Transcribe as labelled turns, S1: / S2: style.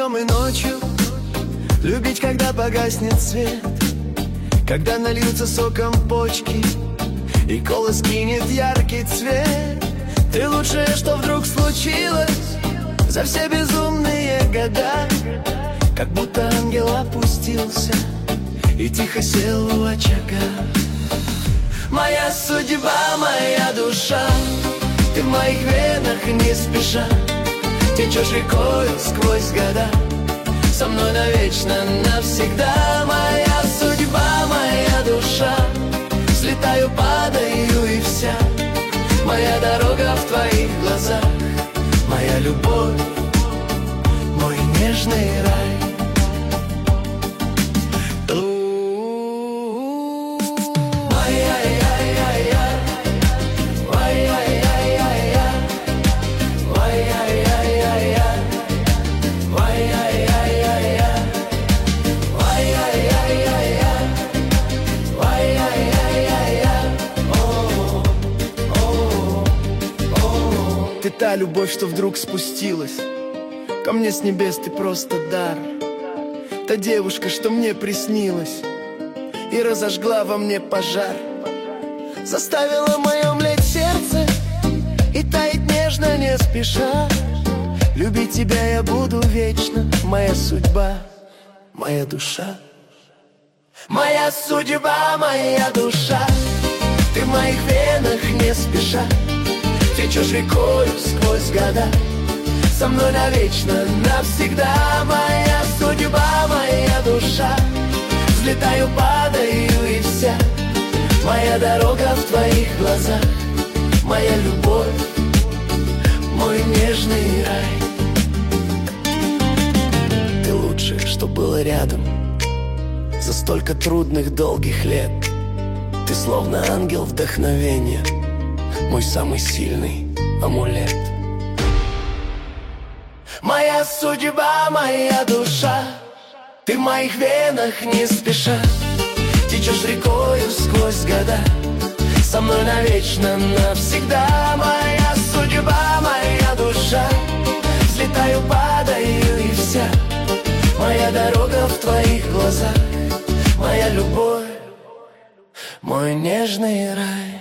S1: днем и ночью, любить, когда погаснет свет, когда нальются соком почки и колос кинет яркий цвет. Ты лучшее, что вдруг случилось за все безумные года, как будто ангел опустился и тихо сел у очага. Моя судьба, моя душа, ты в моих венах не спеша течешь рекою сквозь года, со мной навечно, навсегда. Моя судьба, моя душа, слетаю, падаю и вся моя дорога в твоих глазах, моя любовь, мой нежный рай. Ты та любовь, что вдруг спустилась ко мне с небес, ты просто дар. Та девушка, что мне приснилась и разожгла во мне пожар, заставила мое млеть сердце и таять нежно, не спеша. Любить тебя я буду вечно, моя судьба, моя душа. Моя судьба, моя душа, ты в моих венах не спеша течешь рекою сквозь года, со мной навечно, навсегда. Моя судьба, моя душа, взлетаю, падаю и вся моя дорога в твоих глазах, моя любовь, мой нежный рай. Ты лучшее, что было рядом за столько трудных, долгих лет. Ты словно ангел вдохновения, мой самый сильный амулет. Моя судьба, моя душа, ты в моих венах не спеша течешь рекою сквозь года, со мной навечно, навсегда. Моя судьба, моя душа, взлетаю, падаю и вся моя дорога в твоих глазах, моя любовь, мой нежный рай.